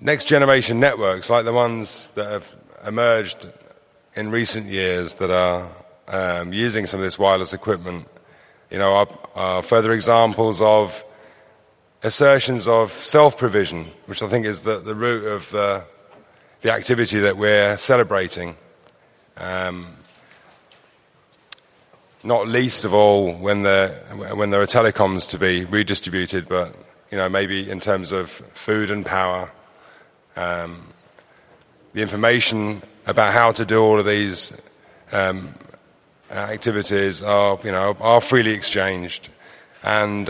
next generation networks, like the ones that have emerged in recent years that are using some of this wireless equipment, are further examples of assertions of self-provision, which I think is the root of the activity that we're celebrating. Not least of all when there are telecoms to be redistributed, but maybe in terms of food and power, the information about how to do all of these activities are freely exchanged, and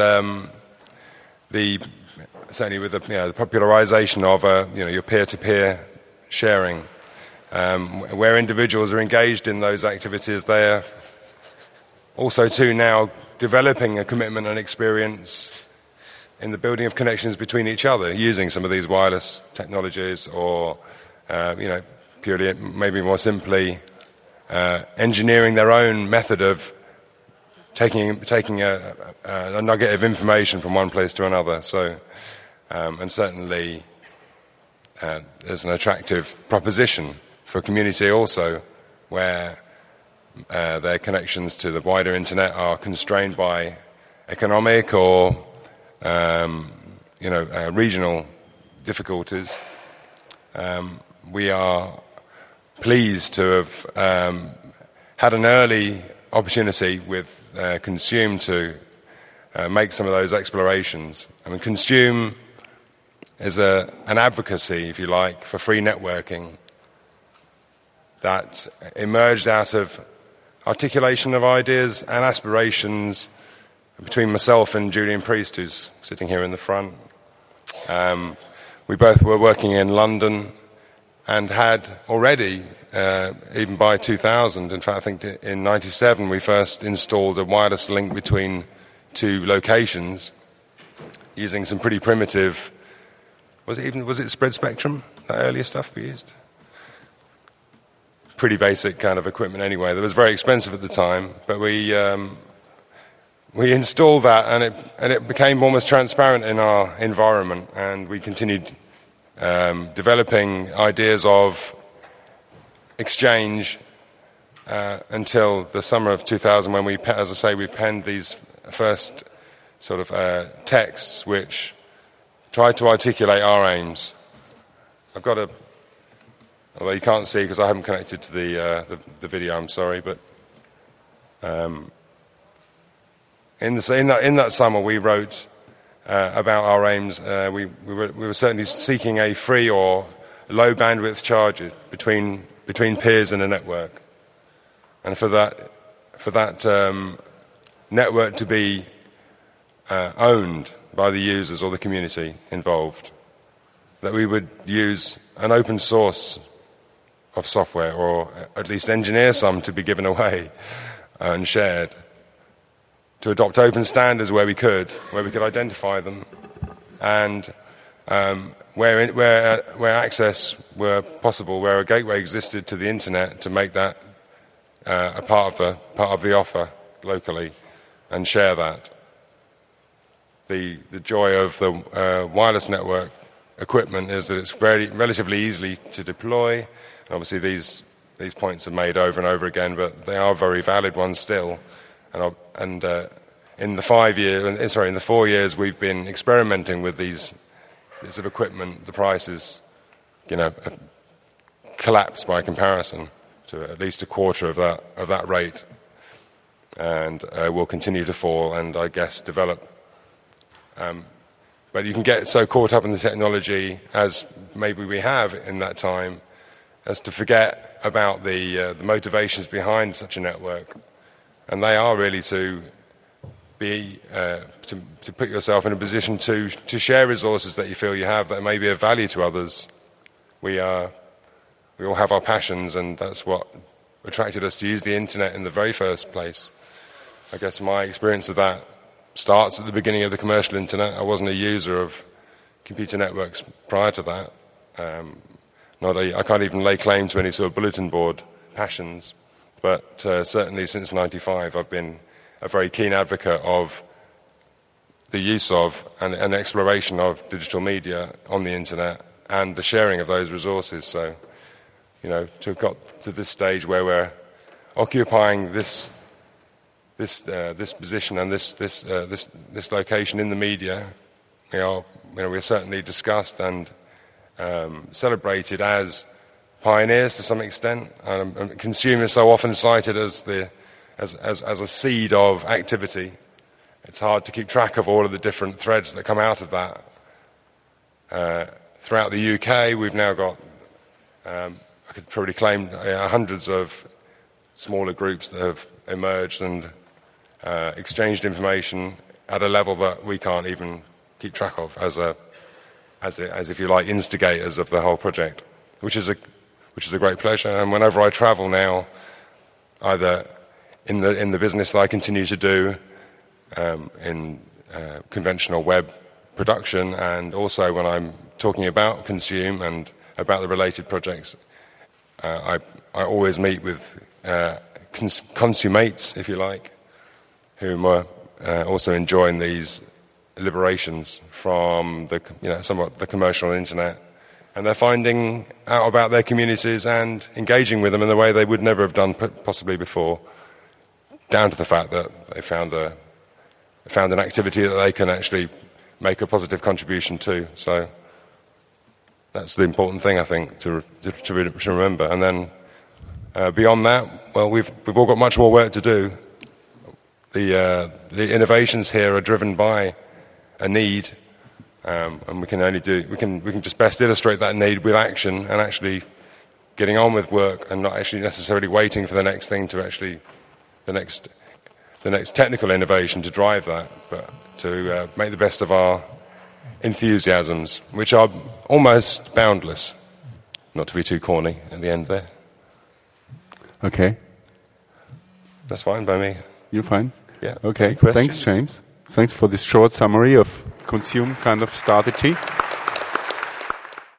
certainly with the popularization of your peer-to-peer sharing, where individuals are engaged in those activities, they are also too now developing a commitment and experience in the building of connections between each other, using some of these wireless technologies, or purely, maybe more simply, engineering their own method of taking a nugget of information from one place to another. So, and certainly there's an attractive proposition for a community also where their connections to the wider internet are constrained by economic or regional difficulties. We are pleased to have had an early opportunity with Consume to make some of those explorations. I mean, Consume is an advocacy, if you like, for free networking that emerged out of articulation of ideas and aspirations between myself and Julian Priest, who's sitting here in the front. We both were working in London and had already, even by 2000, in fact I think in 97, we first installed a wireless link between two locations using some pretty primitive, was it spread spectrum, that earlier stuff we used? Pretty basic kind of equipment anyway. That was very expensive at the time, but we installed that, and it became almost transparent in our environment, and we continued developing ideas of exchange until the summer of 2000, when we penned these first sort of texts which tried to articulate our aims. I've got although you can't see because I haven't connected to the video, I'm sorry, but in that summer we wrote about our aims. We were certainly seeking a free or low bandwidth charge between peers in a network, and for that network to be owned by the users or the community involved, that we would use an open source of software, or at least engineer some to be given away and shared, to adopt open standards where we could identify them, and where access were possible, where a gateway existed to the internet, to make that a part of the offer locally and share that. The joy of the wireless network equipment is that it's relatively easily to deploy. Obviously, these points are made over and over again, but they are very valid ones still. And in the 4 years we've been experimenting with these bits of equipment, the prices, have collapsed by comparison to at least a quarter of that rate, and will continue to fall and I guess develop. But you can get so caught up in the technology, as maybe we have in that time, as to forget about the motivations behind such a network, and they are really to be to put yourself in a position to share resources that you feel you have that may be of value to others. We all have our passions, and that's what attracted us to use the internet in the very first place. I guess my experience of that starts at the beginning of the commercial internet. I wasn't a user of computer networks prior to that. I can't even lay claim to any sort of bulletin board passions, but certainly since 95 I've been a very keen advocate of the use of and exploration of digital media on the internet and the sharing of those resources. So, to have got to this stage where we're occupying this position and this location in the media, we're certainly discussed and celebrated as pioneers to some extent. And Consume is so often cited as a seed of activity. It's hard to keep track of all of the different threads that come out of that. Throughout the UK, we've now got, I could probably claim, hundreds of smaller groups that have emerged and exchanged information at a level that we can't even keep track of as if you like, instigators of the whole project, which is a great pleasure. And whenever I travel now, either in the business that I continue to do, in conventional web production, and also when I'm talking about Consume and about the related projects, I always meet with consummates, if you like, whom are also enjoying these liberations from somewhat the commercial internet, and they're finding out about their communities and engaging with them in the way they would never have done possibly before, down to the fact that they found an activity that they can actually make a positive contribution to. So that's the important thing, I think, to remember. And then beyond that, well, we've all got much more work to do. The innovations here are driven by a need, and we can just best illustrate that need with action and actually getting on with work, and not actually necessarily waiting for the next thing to actually the next technical innovation to drive that, but to make the best of our enthusiasms, which are almost boundless. Not to be too corny at the end there. Okay. That's fine by me. You're fine? Yeah. Okay. Thanks, James. Thanks for this short summary of Consume kind of strategy.